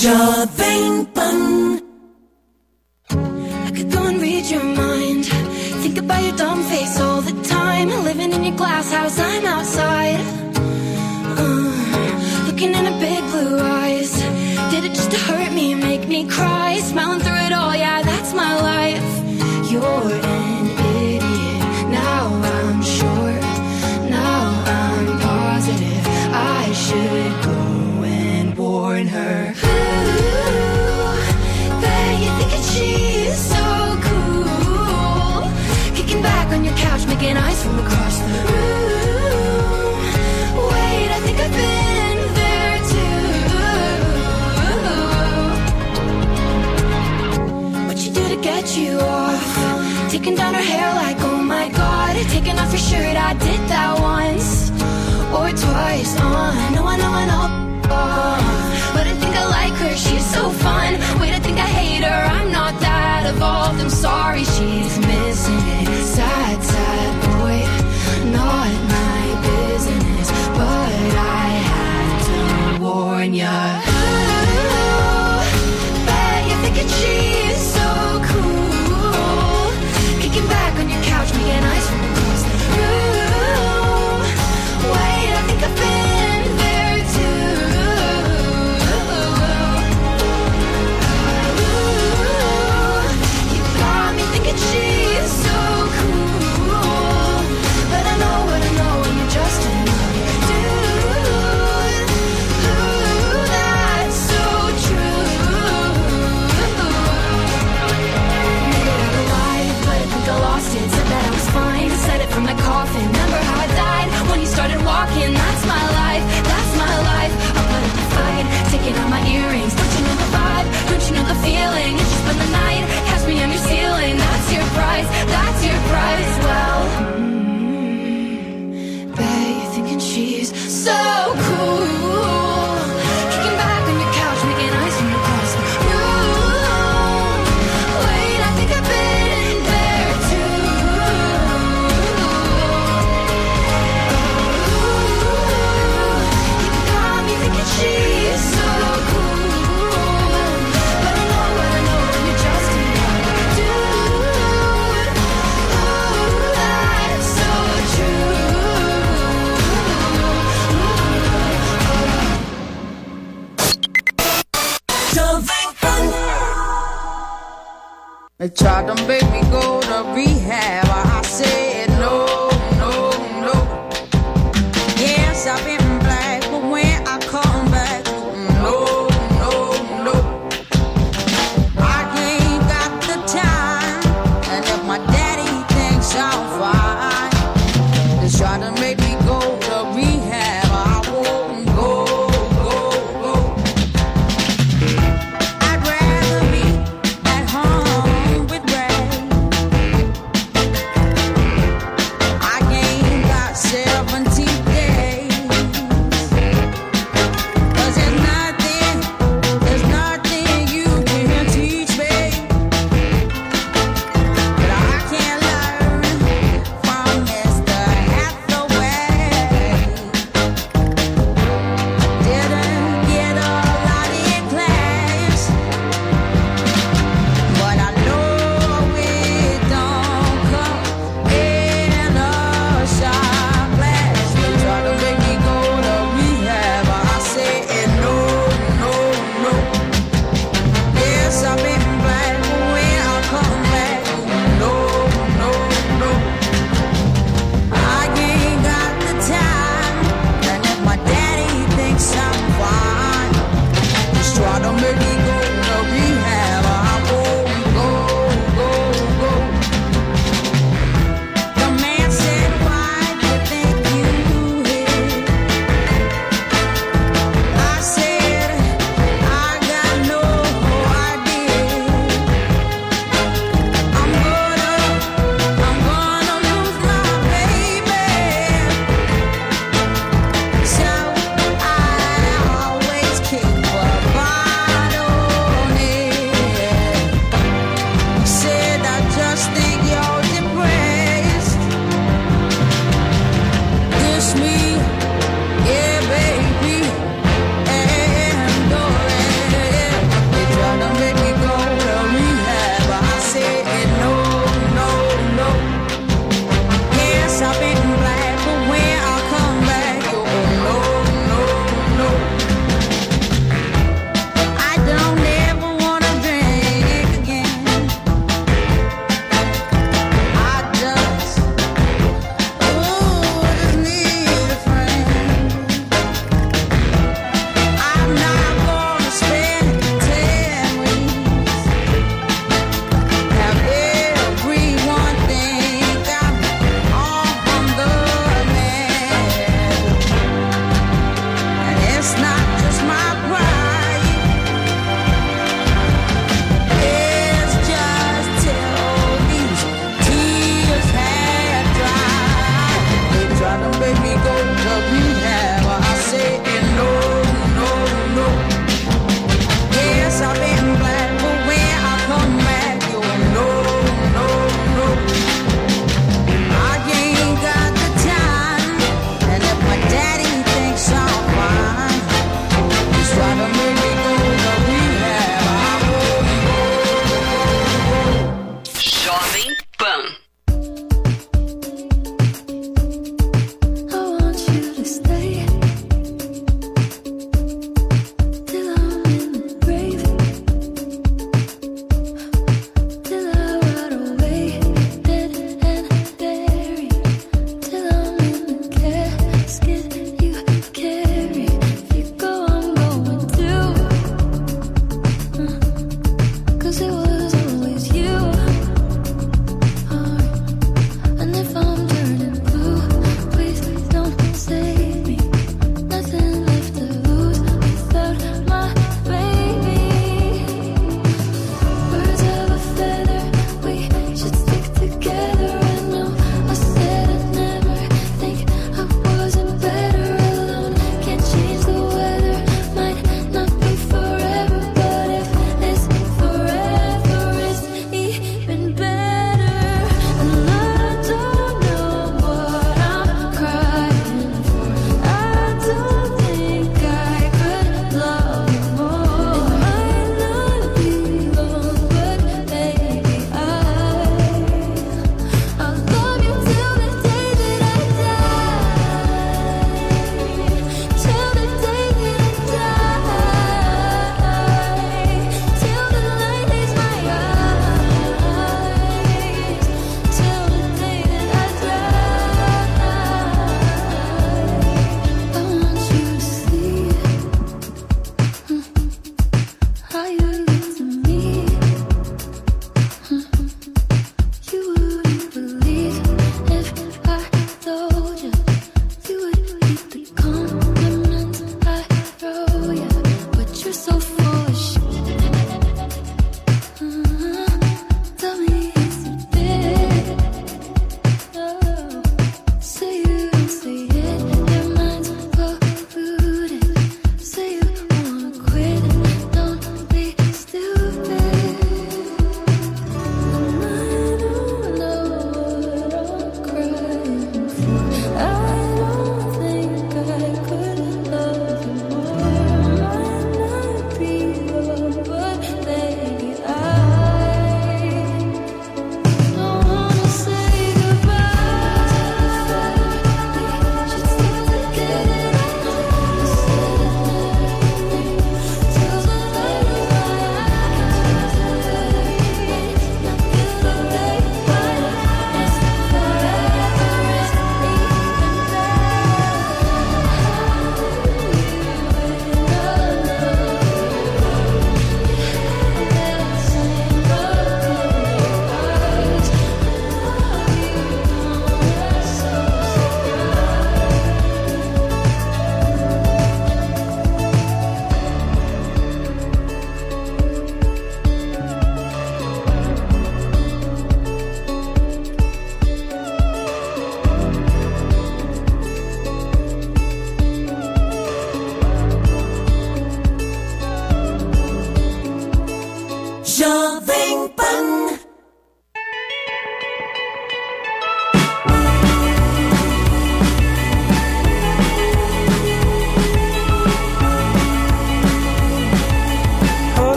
Jovem Pan. I could go and read your mind. Think about your dumb face all the time. Living in your glass house, I'm outside. Looking in her big blue eyes. Did it just to hurt me, make me cry? Smiling through it all, yeah, that's my life. You're an idiot. Now I'm sure. Now I'm positive. I should go and warn her. She's so cool. Kicking back on your couch, making eyes from across the room. Wait, I think I've been there too. What you do to get you off? Taking down her hair like, oh my god. Taking off your shirt, I did that once or twice. No, I know. But I think I like her, she's so fun. Wait, I think I hate her, I'm not that evolved. I'm sorry, she's missing it. Sad, sad boy, not my business. But I had to warn ya. Ooh, bet you're thinking she's so cool. Kicking back on your couch, making eyes from across the room. Wait, I think I've been there too. She's so cool, but I know what I know, and you're just another dude. Ooh, that's so true. Made it out alive, but I think I lost it. Said that I was fine, said it from my coffin. Remember how I died when you started walking? That's my life, that's my life. I'll put up a fight, taking out my earrings. Don't you know the vibe? Don't you know the feeling? It's just been the night, catch me on your ceiling. That's your price, that's your price. Well, bet you're thinking she's so cool. Kicking back on your couch, making eyes from across the room. Wait, I think I've been there too. You got me thinking she's so cool, but I know what I know, and you're just another dude. That's so true. Jovem Pan. They tried to make me go to rehab. I said no, no, no. Yes, I've been black, but when I come back, no, no, no. I ain't got the time, and if my daddy thinks I'm fine, they try to make me go to rehab. I won't go. I'd rather be at home with Ray. I ain't got 70 days.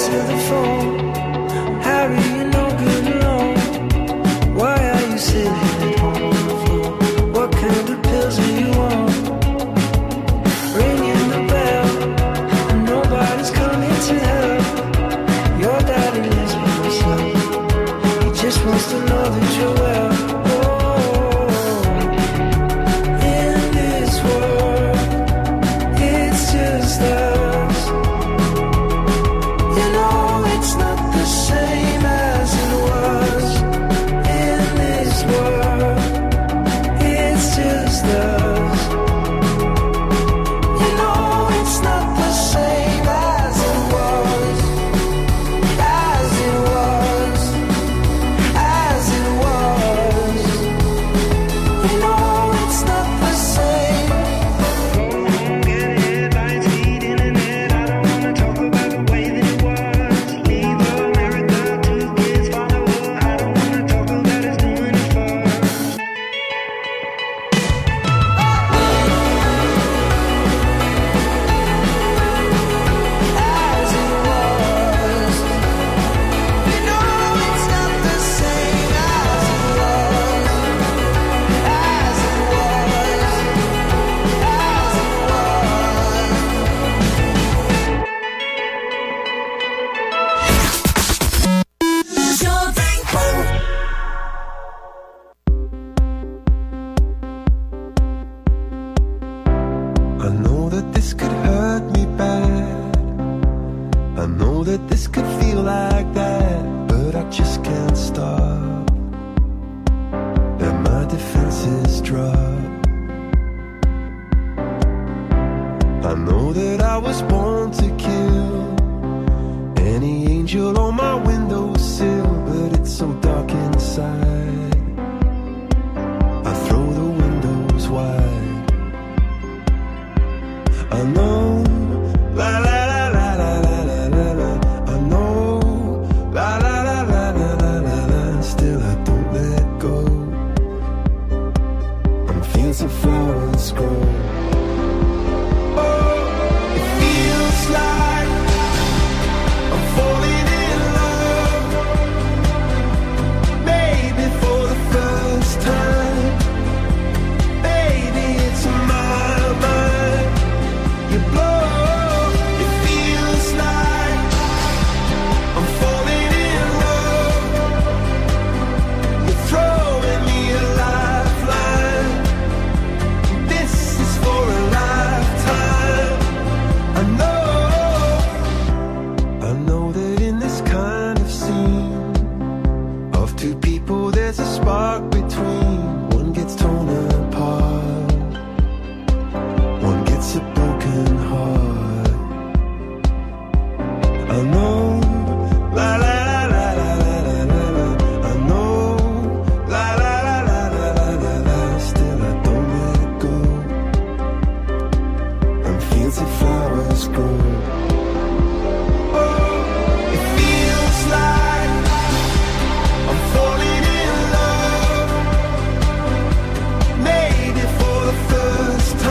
answer the phone. Harry, you're no good alone. Why are you sitting at home on the floor? What kind of pills are you on? Ringing the bell, and nobody's coming to help. Your daddy lives by himself. He just wants to know that you're well.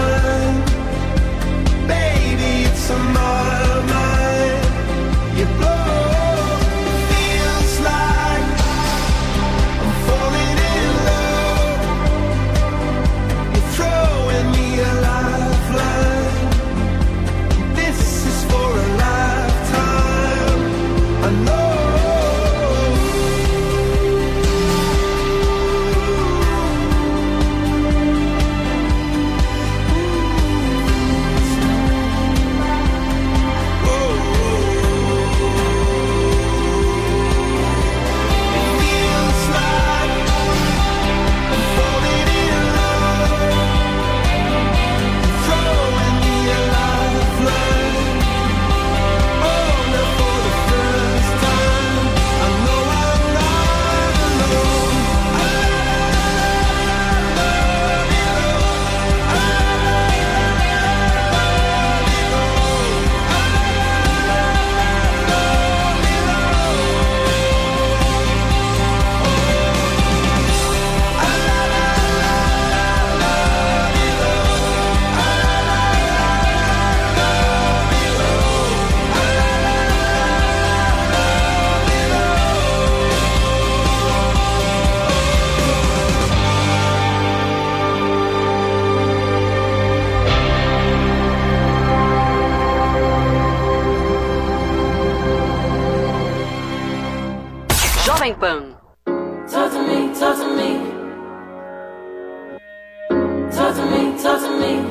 You blow Jovem Pan. Talk to me, talk to me. Talk to me, talk to me.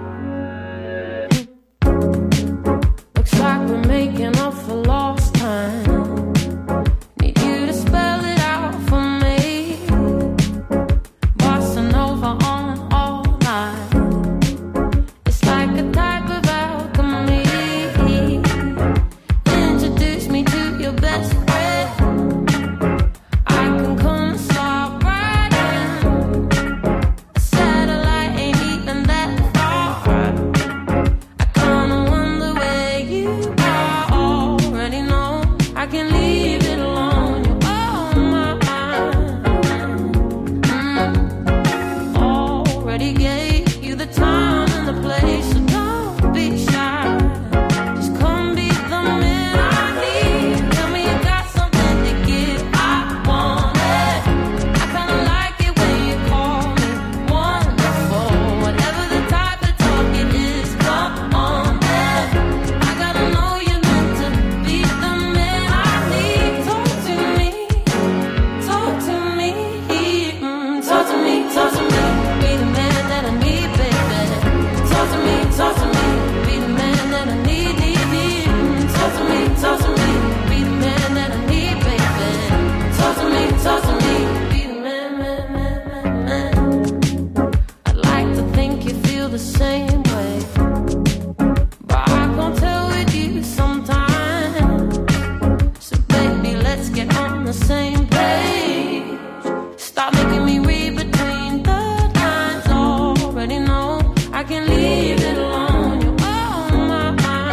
Looks like we're making up for lost time. Need you to spell it out for me. Bossa Nova on all night. It's like a type of alchemy. Introduce me to your best friend. I can come and stop right in. A satellite ain't even that far. I kinda wonder where you are. Already know I can leave it alone. You're on my mind. Already gave you the time and the place, so don't be shy. Just come be the man I need. Tell me you got something to give. I want it. I kinda like it when you call me wonderful. Whatever the type of talk it is, come on, man. I gotta know you're meant to be the man I need. Talk to me, talk to me, Talk to me, talk to me. be the man that I need, baby. Talk to me, talk to me. Be the man that I need, need. Talk to me, talk to me. Be the man that I need, baby. Talk to me, talk to me. Be the man, man, man, man, man. I'd like to think you feel the same way, but I can't tell with you sometimes. So baby, let's get on the same page. Stop making me read between the lines. Already know I can leave it alone. You're on my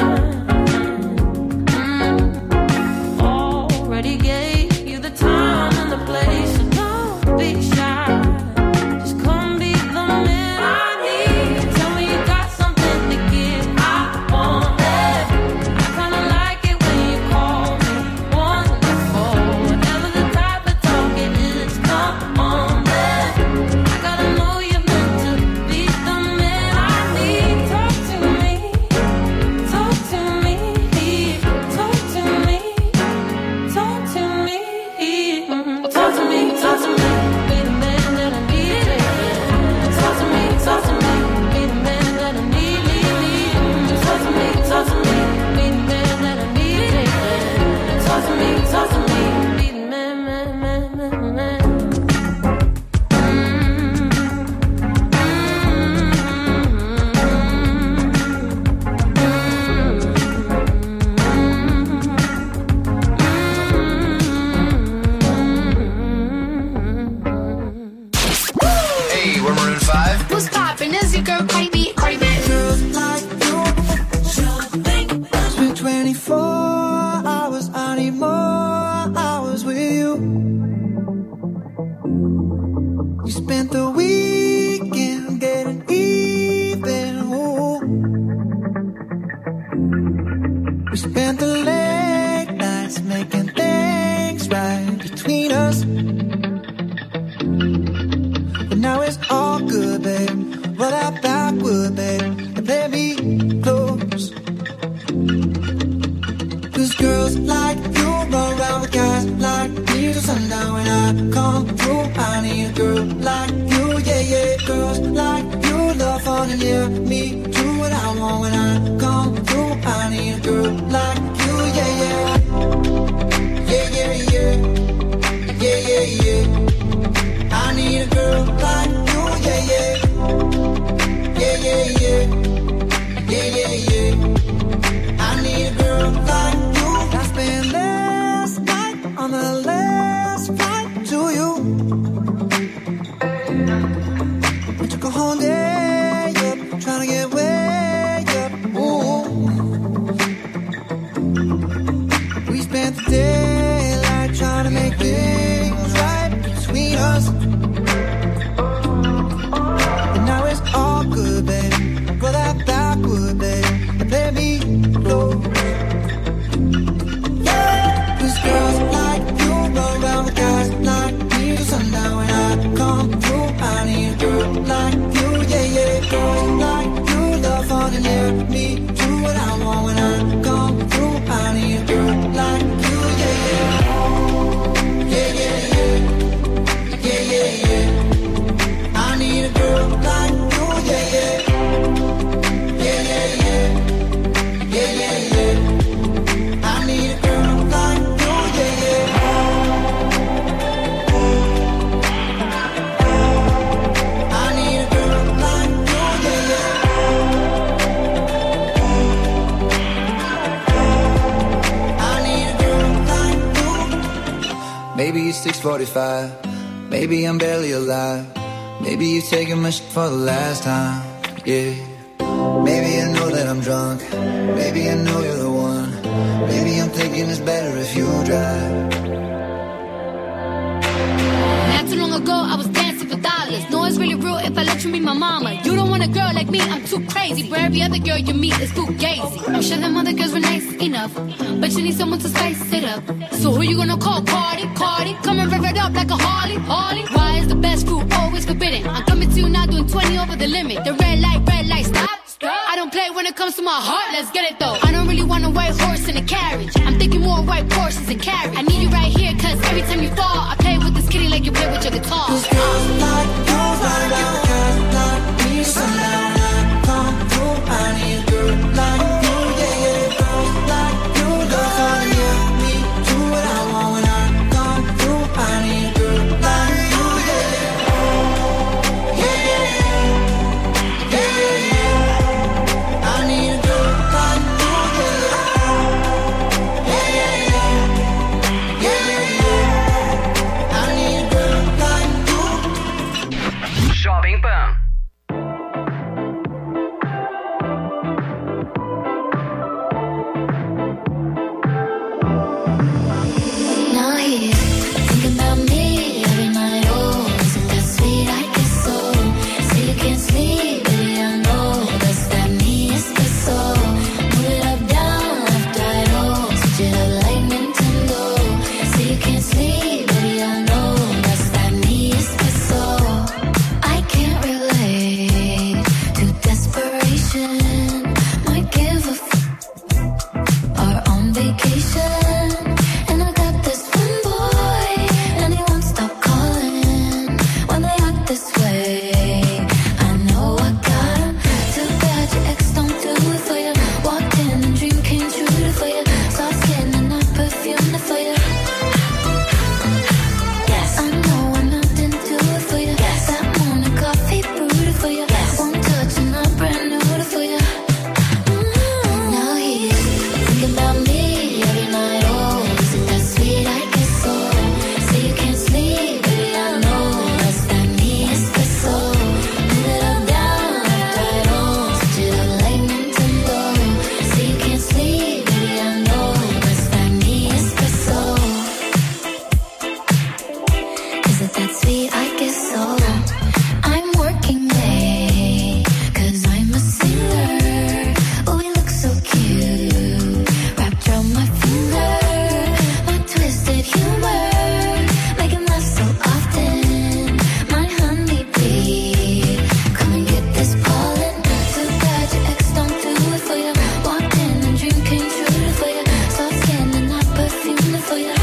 mind. Already gave you the time and the place, so don't be shy. Just come be the man I need. Tell me you got something to give. I want it. I kinda like it when you call me wonderful. Whatever the type of talk it is, come on, man. I gotta know you're meant to be the man I need. Talk to me, talk to me, talk to me, talk to me. Talk to me, talk to me. Be the man that I need, baby. Talk to me, talk to me. Be the man that I need, need. Talk to me, talk to me. Be the man that I need, baby. Talk to me, talk to me. Be the man, man, man, man, man. Hey, we're Maroon 5. What's poppin'? Is your girl Cardi B? Cardi B. Girls like you. It's been 24 hours. I need more hours with you. You spent the weekend getting even. Ooh. We spent the late nights making things right between us. But now it's all good, babe. Roll out backward, babe, and play me close. 'Cause girls like you run around with guys like me till sundown. When I come through, I need a girl like you, yeah, yeah. Girls like you love fun and yeah, me do what I want. When I come through, I need a girl like you, yeah, yeah. Yeah, yeah, yeah. Yeah, yeah, yeah. I need a girl like you, yeah, yeah. Yeah, yeah, yeah. Yeah, yeah, yeah. I need a girl like you. I spent last night on the last flight to you. We took a whole day up, trying to get way up. Ooh. We spent the daylight trying to make things right between us. And now it's all good, babe. Roll that backward, babe, and play me close. Yeah, 'cause girls like you run around with guys like me till sundown. When I come through, I need a girl like you, yeah, yeah. Girls like you love fun and yeah, me do what I want. When I come through, I need a girl like you, yeah. Maybe it's 6:45. Maybe I'm barely alive. Maybe you're taking my shit for the last time. Yeah. Maybe I know that I'm drunk. Maybe I know you're the one. Maybe I'm thinking it's better if you drive. Not too long ago, I was dancing for dollars. No, it's really real if I let you meet my mama. You don't want a girl like me, I'm too crazy. Where every other girl you meet is too gazy. I'm sure them other girls were nice enough, but you need someone to spice it up. So who you gonna call? Cardi, Cardi. Come and rev it up like a Harley, Harley. Why is the best fruit always forbidden? I'm coming to you now doing 20 over the limit. The red light, stop. I don't play when it comes to my heart, let's get it though. I don't really want a white horse in a carriage. I'm thinking more white horses and carriage. I need you right here, cause every time you fall, I play with this kitty like you play with your guitar. Cause girls like you, like guys like me, so now when I come through, I need a girl like you, yeah, yeah. Girls like you, love all of you, me, do what I want when I come through, I need a girl like you, yeah, yeah, yeah, yeah, yeah, yeah. I need a girl like you, yeah, yeah, yeah, yeah, yeah, yeah. I need a girl like you. 少冰棒。 Now here, thinking about me every night. Oh, isn't that sweet? I guess so. Say you can't sleep, baby, I know. That's that me, espresso. Move it up, down, left, right, oh. Switch it up like Nintendo. Say you can't sleep, baby, I know. That's that me, espresso. I can't relate to desperation. Might give a are on vacation. And I got this one boy, and he won't stop calling when they act this way. I know I got him. Too bad your ex don't do it for you. Walked in and dream came true for you. Soft skin and not perfume for you. Yes, I know I'm nothing to it for you. Yes, that morning coffee brewed for you. Yes, one touch and I'm brand new for you. Now he's thinking about me every night. Oh, isn't that sweet? I guess so. Say you can't sleep, baby, I know. That's that me, espresso. Move it up, down, left, right, oh. Switch it up like Nintendo. Say you can't sleep, baby, I know. That's that me, espresso. Is it that sweet? I guess so. I'm working late, cause I'm a singer. Oh, we look so cute, wrapped around my finger. My twisted humor, make him laugh so often. My honeybee, come and get this pollen. Too bad your ex don't do it for you. Walked in and dream came true for you. Soft skin and not perfume for you.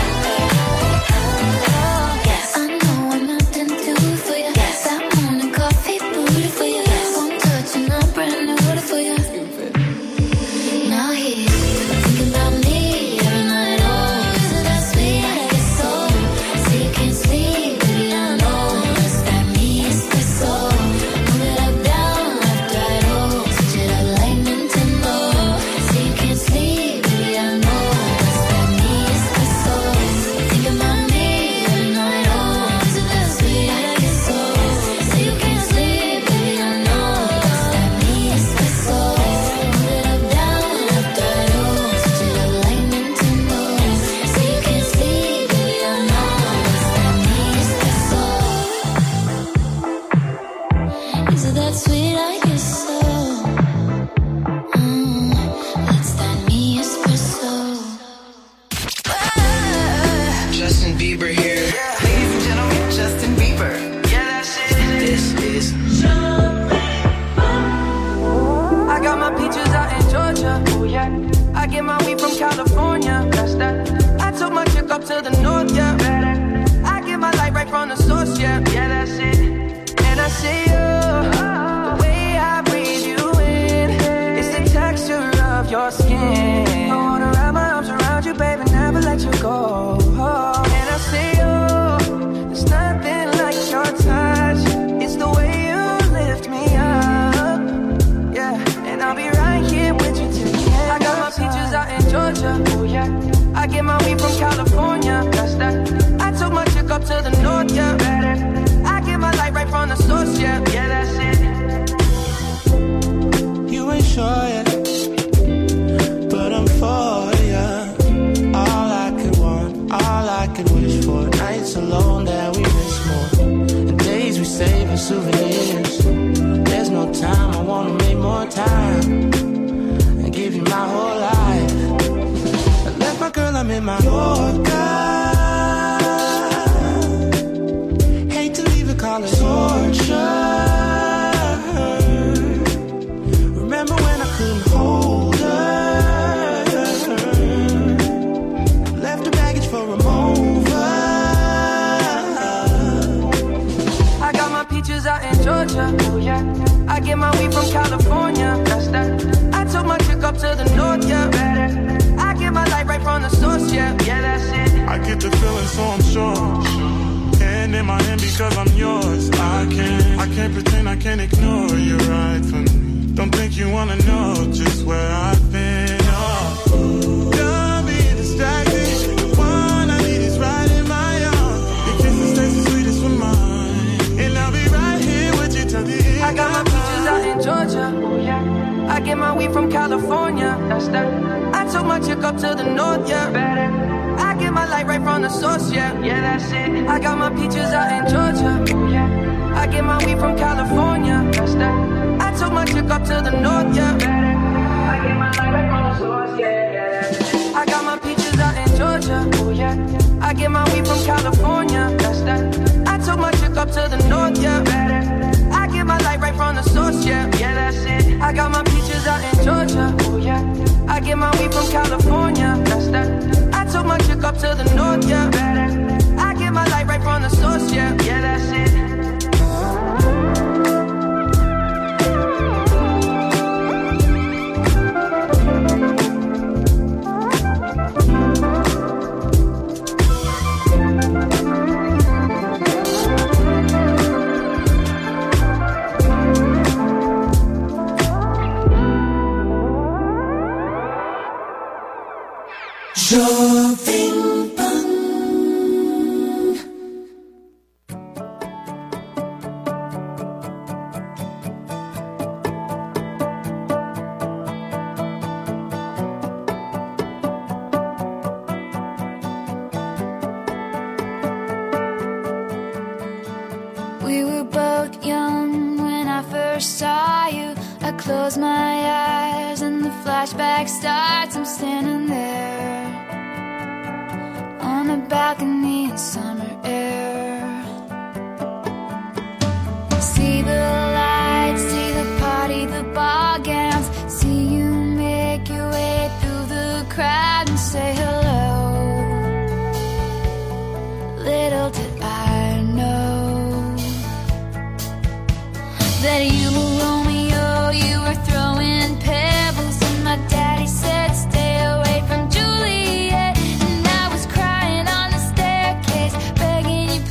Yes, I know I'm nothing to it for you. Yes, that morning coffee brewed for you. Yes, one touch and I'm brand new for you. Now he's thinking about me every night. Oh, isn't that sweet? I guess so. Say you can't sleep, baby, I know. That's that me, espresso. Move it up, down, left, right, oh. Switch it up like Nintendo. Say you can't sleep, baby, I know. That's that me, espresso. Thinking about me every night. Oh, isn't that sweet? I guess so. Say you can't sleep, baby, I know. That's that me, espresso. Move it up, down, left, right, oh. Switch it up like Nintendo. Say you can't sleep, baby, I know. That's that me, espresso. Is it that sweet? I guess so. That's that me, espresso. Justin Bieber here. Ladies and gentlemen, Justin Bieber. Yeah, that's it. This is. I got my peaches out in Georgia. Oh yeah. I get my weed from California. That's that. I took my chick up to the north. Yeah. I get my light right from the source. Yeah. Yeah, that's it. And I see you. The way I breathe you in. It's the texture of your skin. I wanna wrap my arms around you, baby, never let you go. And I see you. There's nothing like your touch. It's the way you lift me up. Yeah. And I'll be right here with you till the end. I got my peaches out in Georgia. Oh yeah. I get my weed from California. That's that. I took my up to the north, yeah. I get my light right from the source, yeah. Yeah, that's it. You ain't sure yet, but I'm for ya. All I could want, all I could wish for. Nights alone that we miss more. The days we save as souvenirs. There's no time, I wanna make more time and give you my whole life. I left my girl, I'm in my Yorker. Hate to leave it, call it torture. Remember when I couldn't hold her? Left the baggage for a mover. I got my peaches out in Georgia, oh yeah. I get my weed from California, that's that. I took my chick up to the north, yeah. I get my light right from the source, yeah. Yeah, that's it. I get the feeling, so I'm sure. And in my hand because I'm yours. I can't pretend, I can't ignore you right from me. Don't think you wanna know just where I've been. Oh, don't be distracted. The one I need is right in my arms. Your kisses taste the sweetest for mine, and I'll be right here with you till the end. I got my peaches out in Georgia, oh yeah. I get my weed from California, that's that. I took my chick up to the north, yeah. I get my light right from the source, yeah. Yeah, that's it. I got my peaches out in Georgia, oh yeah. I get my weed from California, that's that. I took my chick up to the north, yeah. I get my light right from the source, yeah. I got my peaches out in Georgia, oh yeah. I get my weed from California, that's that. I took my chick up to the north, yeah. I get my light right from the source, yeah. Yeah, that's it. I got my peaches out in Georgia, oh yeah. I get my weed from California, that's that. I took my chick up to the north, yeah. I get my light right from the source, yeah. Yeah, that's it. Jovem Pan. We were both young when I first saw you. I close my eyes and the flashback starts. I'm standing there on a balcony in summer air. See the lights, see the party, the ball gowns. See you make your way through the crowd and say hello. Little did I know that you were Romeo, you were throwing pebbles, and my daddy said stay away from Juliet. And I was crying on the staircase, begging you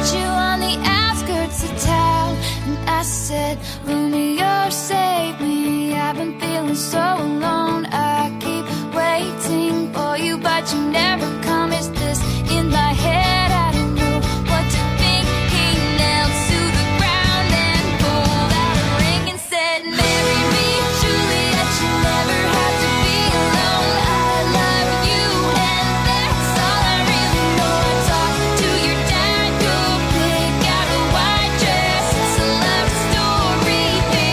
you on the outskirts of town. And I said, Romeo, save me. I've been feeling so alone. I keep waiting for you, but you never come. Is this in my head? I don't know what to think. He knelt to the ground and pulled out a ring and said, marry me, Juliet, you never have to be alone. I love you and that's all I really know. Talk to your dad, go pick out a white dress. It's a love story, baby.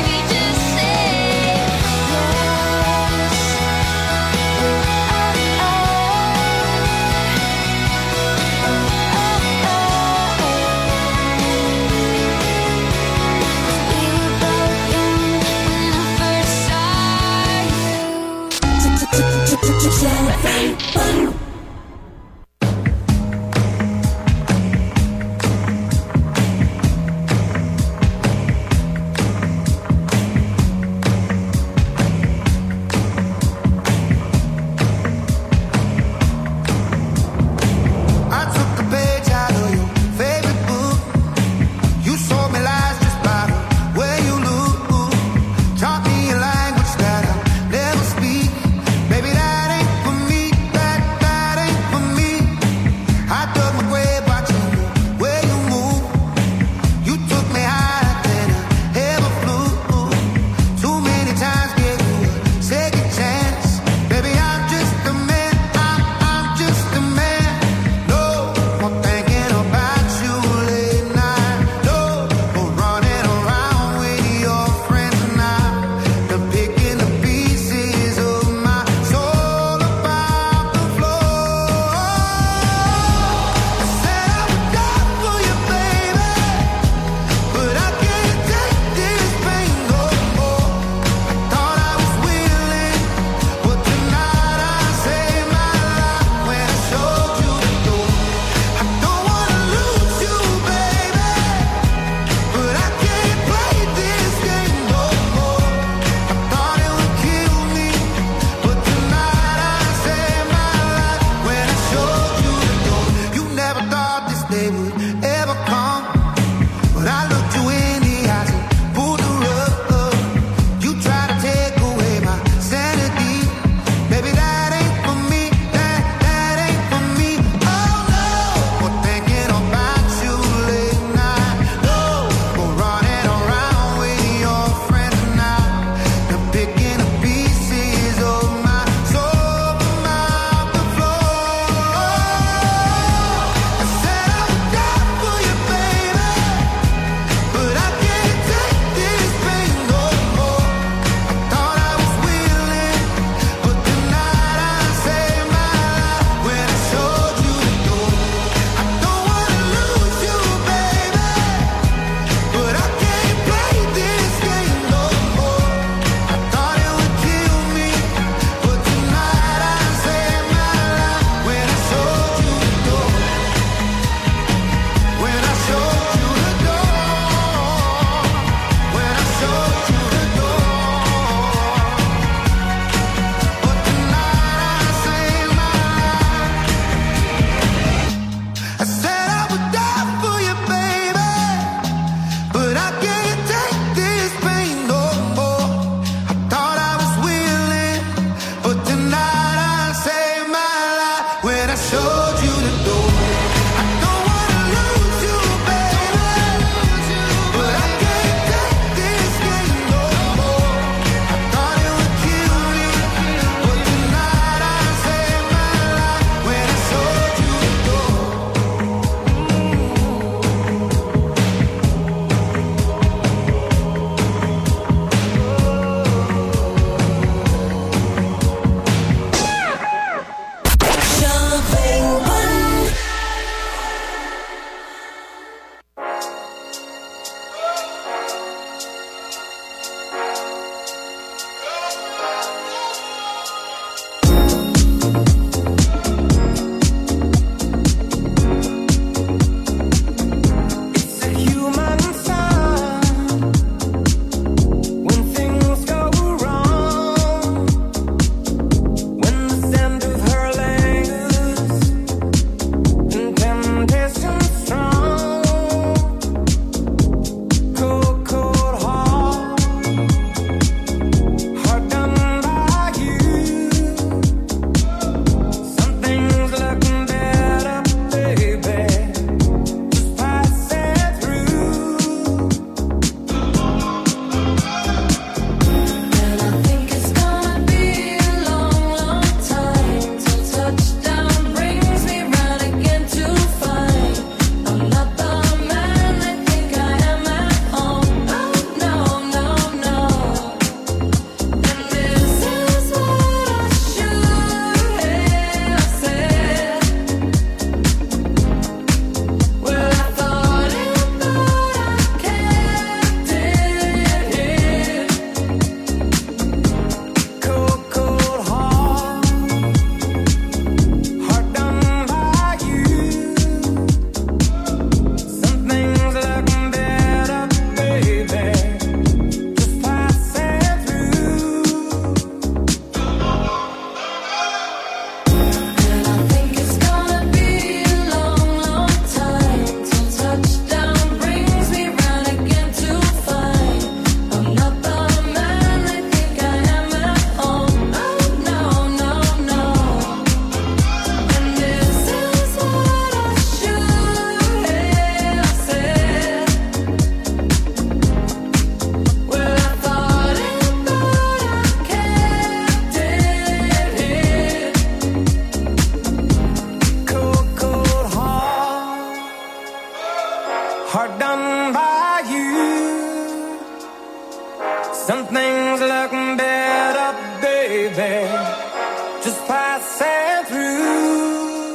hard done by you. Some things look better, baby, just passing through.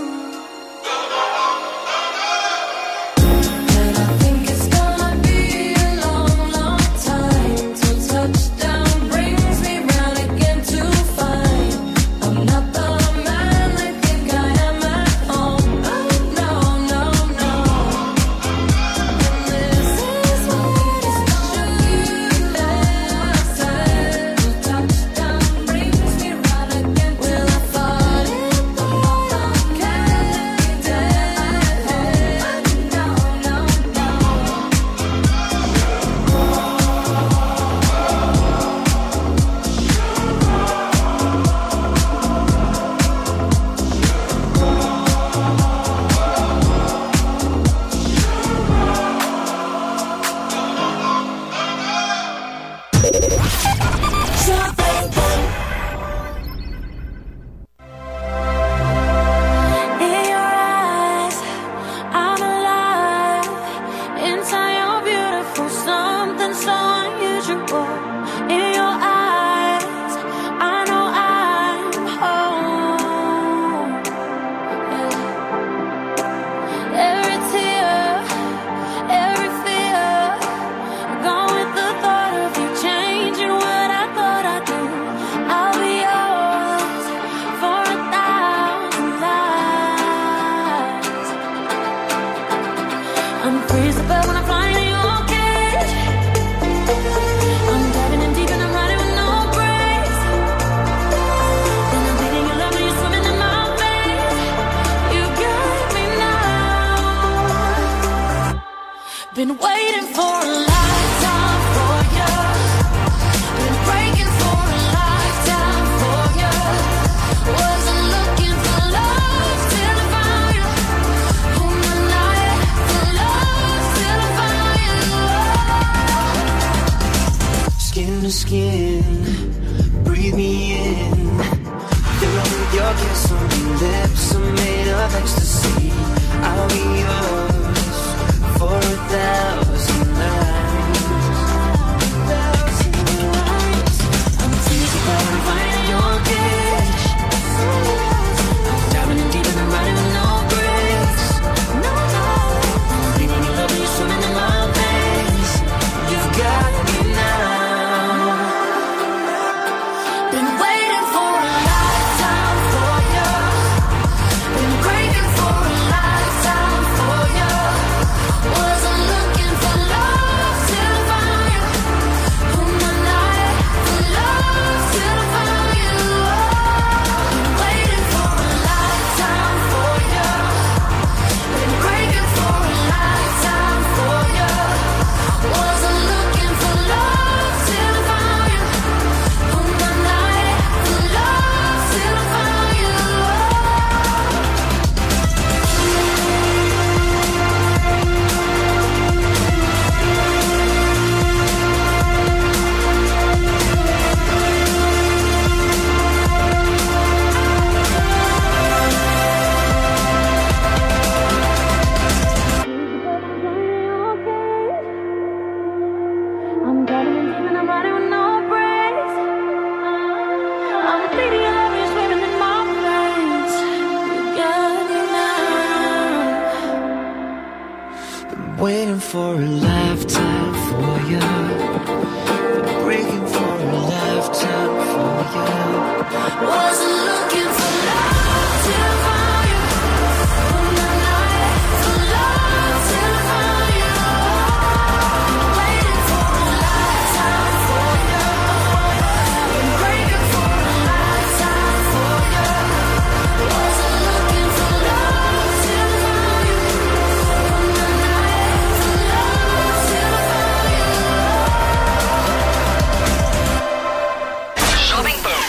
Been waiting for a lifetime for you. Been breaking for a lifetime for you. Wasn't looking for love till I found you. On the night for love till I found you. Skin to skin, breathe me in. Fill up with your kiss on your lips are made of ecstasy. I'll be yours for 1,000 nights. I'm teasing but I'm finding your cage. I'm diving in deep and I'm riding with no brakes. No, no. I'm bleeding your love and you're swimming in my veins. You've got me now. Been waiting for a lifetime for you. Been breaking for a lifetime for you. Wasn't looking for love till I found you. On the night for love till I found you. Been waiting for a lifetime for you. Been breaking for a lifetime for you. Wasn't looking for love till I found you. On the night for love till I found you. I'm diving in deep and I'm riding with no brakes. I'm bleeding your love, you're swimming in my veins. You got me now. Been waiting for a lifetime for you. Been breaking for a lifetime for you. Wasn't looking for love till I found you. On the night for love till I found you. Been waiting for a lifetime for you. Been breaking for a lifetime for you. Wasn't looking for love till I found you. On the night for love till I found you. Shopping Boom.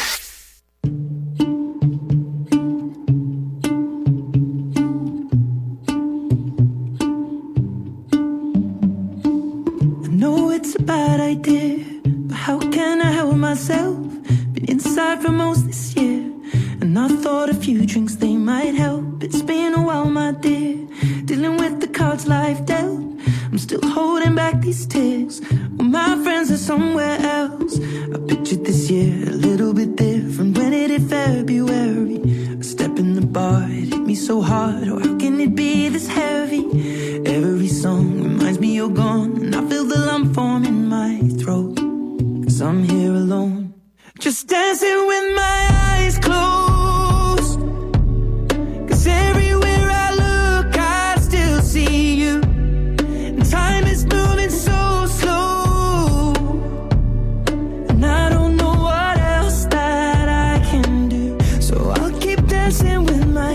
I know it's a bad idea, but how can I help myself? Been inside for most this year, and I thought a few drinks they might help. It's been a while, my dear, dealing with the cards life dealt. I'm still holding back these tears. Well, my friends are somewhere else. I pictured this year a little bit different. When it hit February, a step in the bar, it hit me so hard. Oh, how can it be this heavy? Every song reminds me you're gone, and I feel the lump form in my throat. 'Cause I'm here alone, just dancing with my eyes closed. 'Cause everywhere I look, I still see you. And time is moving so slow, and I don't know what else that I can do. So I'll keep dancing with my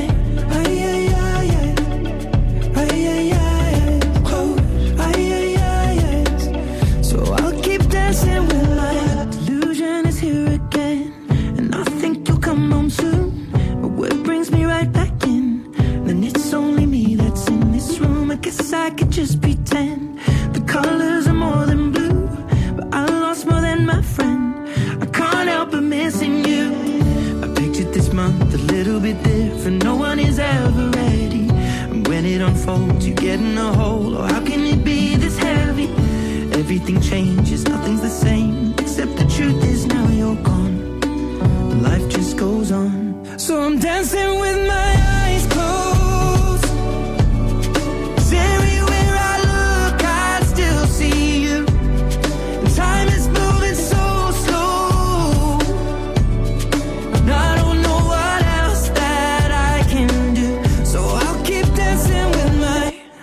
so I'll keep dancing with my delusion is here again, and I think you'll come home soon. But what brings me right back in? Then it's only me that's in this room. I guess I could just pretend the colors are more than blue, but I lost more than my friend. I can't help but missing you. I pictured this month a little bit different. No one is ever ready, and when it unfolds, you get in a hole. Oh, how can it be this heavy? Everything changes, nothing's the same, except the truth is now you're gone. Life just goes on. So I'm dancing with my eyes closed. 'Cause everywhere I look, I still see you. And time is moving so slow, and I don't know what else that I can do. So I'll keep dancing with my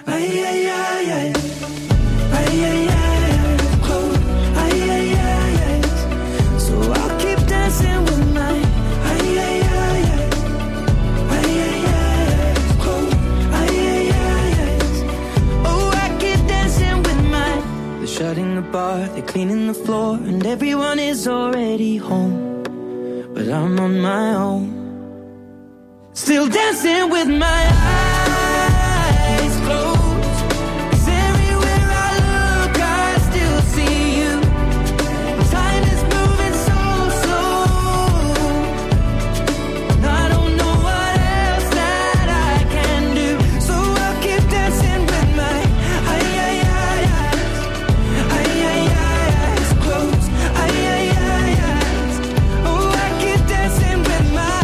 so I'll keep dancing with my oh, I keep dancing with my. They're shutting the bar, they're cleaning the floor, and everyone is already home, but I'm on my own, still dancing with my eyes closed. 'Cause everywhere I look, I still see you. Time is moving so slow, and I don't know what else that I can do. So I'll keep dancing with my eyes closed. Oh, I keep dancing with my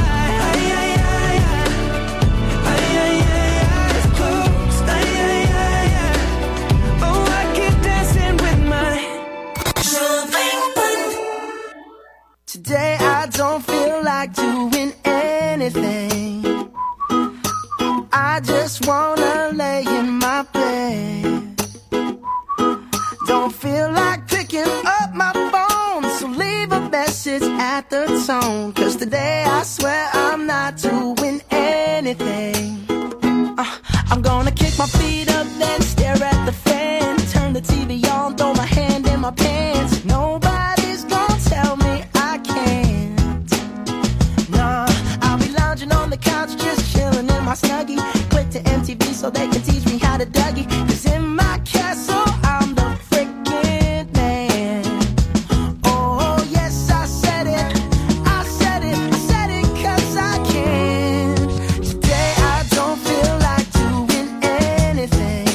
eyes closed. Oh, I keep dancing with my. Today I don't feel like doing anything. I just wanna lay in my bed. Don't feel like picking up my phone, so leave a message at the tone. 'Cause today I swear I'm not doing anything. I'm gonna kick my feet up, then stare at the fan. Turn the TV on, throw my hand in my pants. Nobody's gonna tell me I can't. Nah, I'll be lounging on the couch, just chilling in my Snuggie. Click to MTV so they can teach me how to Dougie. 'Cause in my castle, I'm the freaking man. Oh, yes, I said it. I said it. I said it 'cause I can. Today I don't feel like doing anything.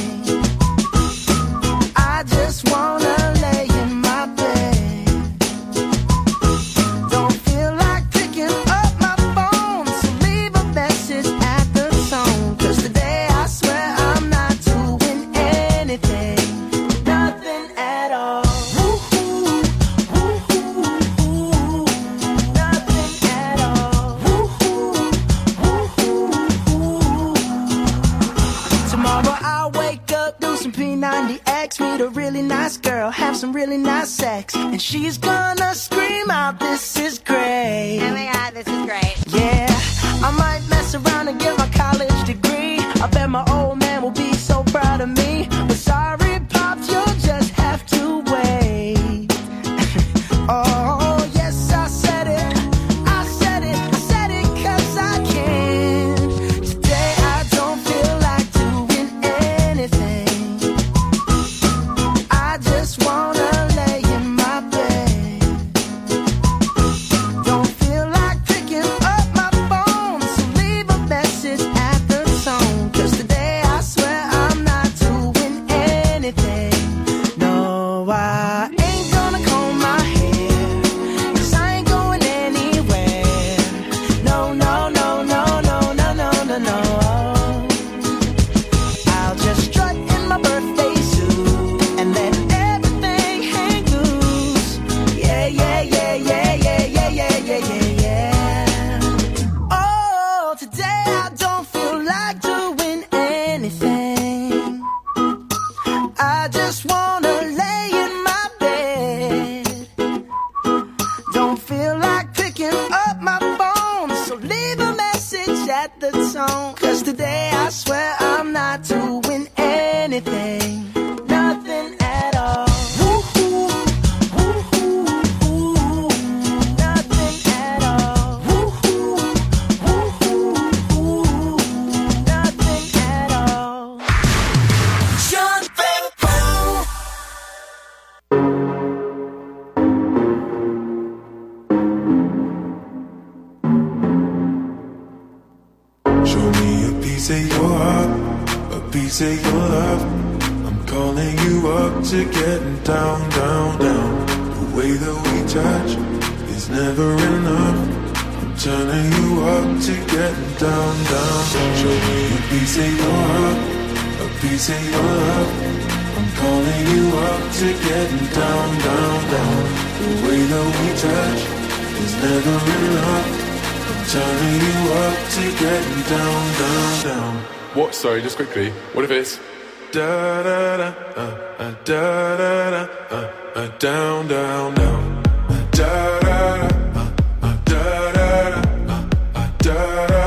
I just wanna lay in my bed. Don't feel like picking up my phone, so leave a message at the tone. 'Cause today I swear I'm not doing anything. Nothing at all. Woo-hoo, woo-hoo, woo-hoo. Nothing at all. Woo-hoo, woo-hoo, woo-hoo. Tomorrow I'll wake up, do some P90X, meet a really nice girl, have some really nice sex, and she's gonna scream out, "This is great." Oh my God, this is great. Yeah, I might mess around and get my college degree. I bet my old man will be so proud of me. But sorry, Pops, you'll just have to wait. Oh, yes, I said it. I said it. I said it 'cause I can. Today I don't feel like doing anything. I just wanna lay in my bed. Don't feel like picking up my phone, so leave a message at the tone. 'Cause today I just wanna lay in my bed. Don't feel like picking up my phone, so leave a message at the tone. 'Cause today I swear I'm not doing anything, nothing at all. Woo-hoo, woo-hoo, woo-hoo, nothing at all. Woo-hoo, woo-hoo, woo-hoo, nothing at all. Show me a piece of your heart, a piece of your love. I'm calling you up to getting down, down, down. The way that we touch is never enough. I'm turning you up to getting down, down. Show me a piece of your heart, a piece of your love. I'm calling you up to getting down, down, down. The way that we touch is never enough. Turning you up to getting down, down, down. What? Sorry, just quickly. What if it's da da da da da da down, down, down. Da da da da da da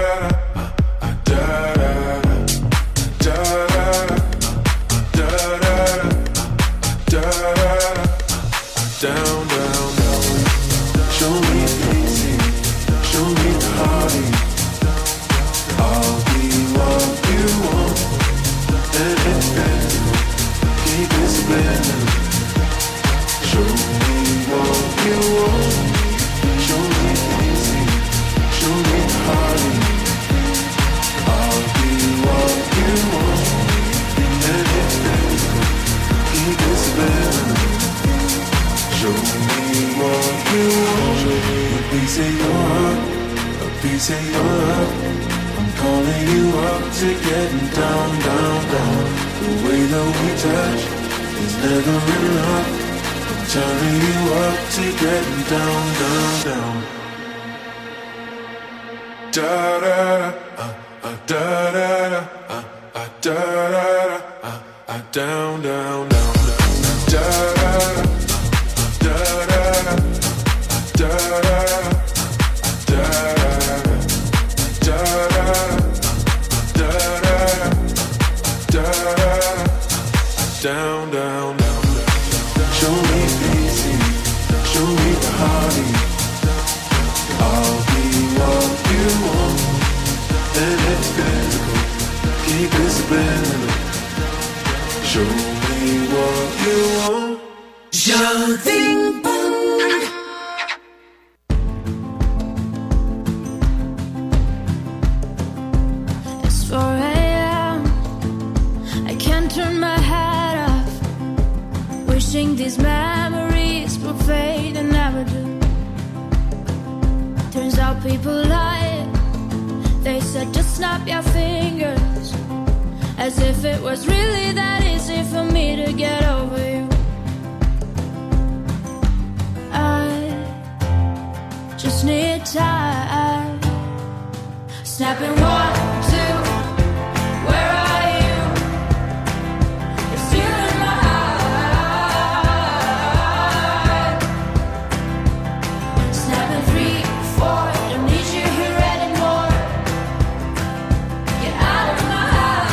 down, down, down. Show me easy. Show me the heartache. I'll be what you want, and it's better. Keep it splendid. Show me what you want. Show me easy. Show me the heartache. I'll be what you want, and it's better. Keep it splendid. Show me what you want. Show me a piece of your heart, a piece of your love. I'm calling you up to getting down, down, down. The way that we touch is never enough. I'm turning you up to getting down, down, down. Da da da da da da da da down, down, down, da da da da da down, down, down. Show me easy, show me the heartache. I'll be what you want, and it's physical. Keep it splendid. Show me what you want. Something It's 4 a.m. I can't turn my head off, wishing these memories will fade and never do. Turns out people lie. They said just snap your fingers, as if it was really that easy for me to get over you. I just need time. Snapping 1, 2, where are you? You're still in my heart. Snapping 3, 4, don't need you here anymore. Get out of my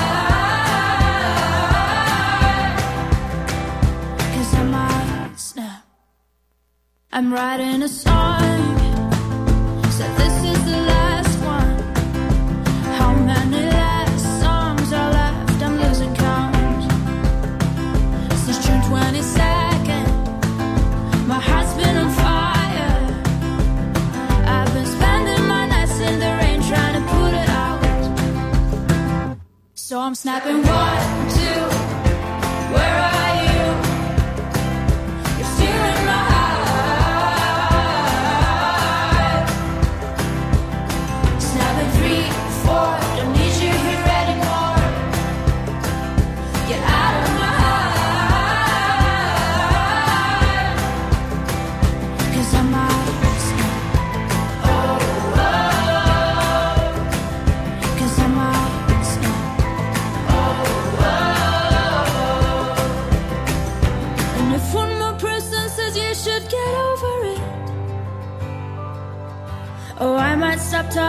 heart. 'Cause I might snap. I'm writing a song, said this is the last one. How many last songs are left? I'm losing count. Since June 22nd, my heart's been on fire. I've been spending my nights in the rain trying to put it out. So I'm snapping 1, 2, where are you? You're still in my heart. Snapping 3, 4, don't need you here anymore. Get out of my heart. 'Cause I might snap. Oh, oh. 'Cause I might snap. Oh, oh.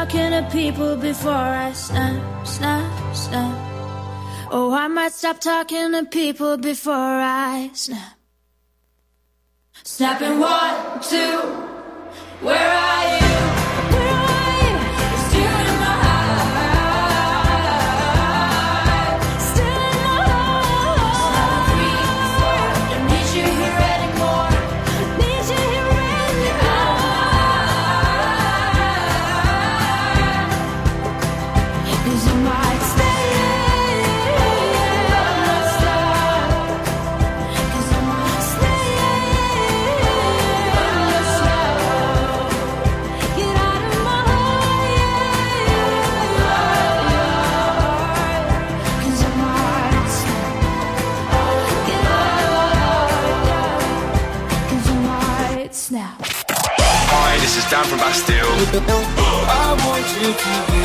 talking to people before I snap, snap, snap. Oh, I might stop talking to people before I snap. Snapping 1, 2, where are you? Where are you? Still in my heart. Still in my heart. 3, 4, don't need you here anymore. Need you here anymore. 'Cause I might stay. Hi, this is Dan from Bastille. I want you to be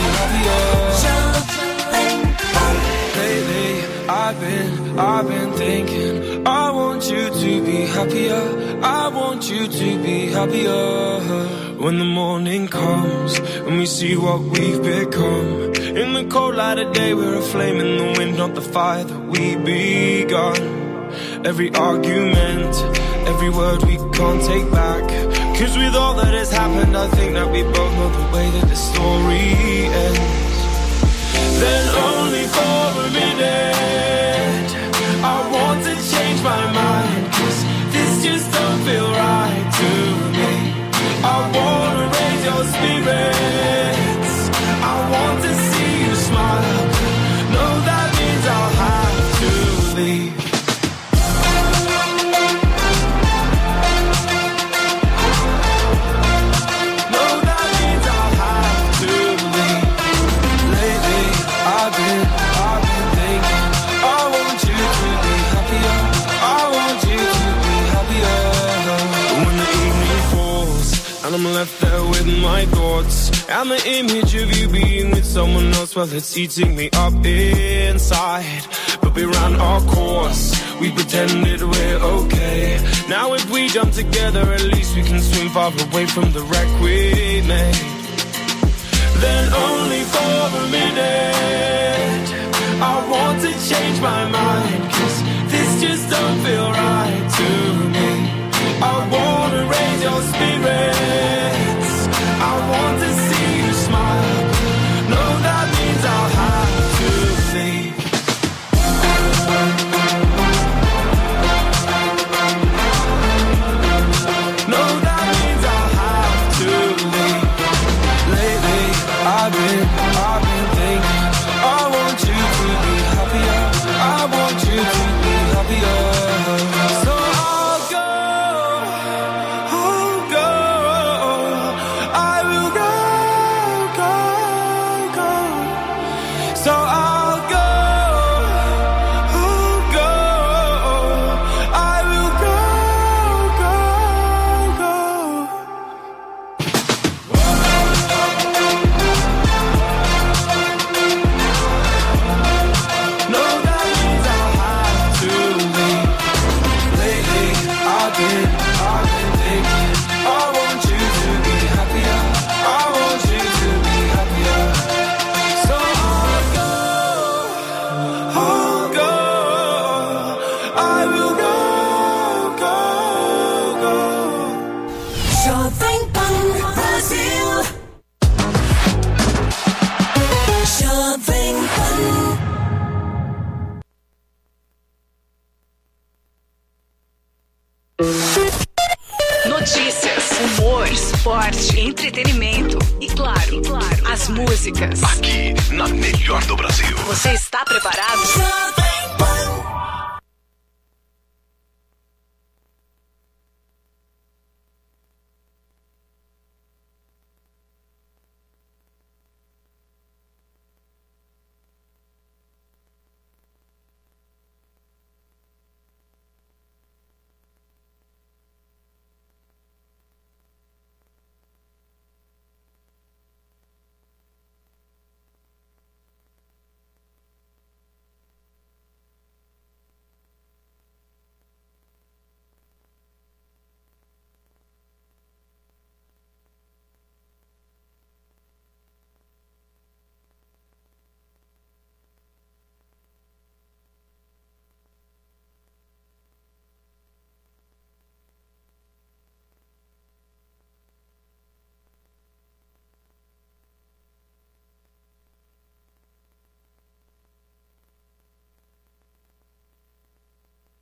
happier. Lately, I've been thinking. I want you to be happier. I want you to be happier. When the morning comes and we see what we've become. In the cold light of day, we're a flame in the wind, not the fire that we begun. Every argument, every word we can't take back. 'Cause with all that has happened, I think that we both know the way that the story ends. Then only for a minute, I want to change my mind. 'Cause this just don't feel right to me. I wanna raise your spirits. I want to see you smile. No, that means I'll have to leave. I've been thinking. I want you to be happier. I want you to be happier. When the evening falls and I'm left there with my thoughts, and the image of you being with someone else, well, it's eating me up inside. But we ran our course, we pretended we're okay. Now if we jump together, at least we can swim far away from the wreck we made. Then only for a minute, I want to change my mind. 'Cause this just don't feel right to me. I wanna raise your spirits. I want to see you smile. No, that means I'll have to leave. No, that means I'll have to leave. Lately, I've been thinking. I want you to be happier. I want you to be happier. So I'll go. I will go. So I'll go. I will go. No, that means I'll have to leave. Lately, I've been thinking. I want you to be happier. I want you to be happier. So I'll go. I will go. Jovem Pan Brasil. Jovem Pan. Notícias, humor, esporte, entretenimento e claro, as músicas. Aqui, na melhor do Brasil. Você está preparado? Jovem Pan.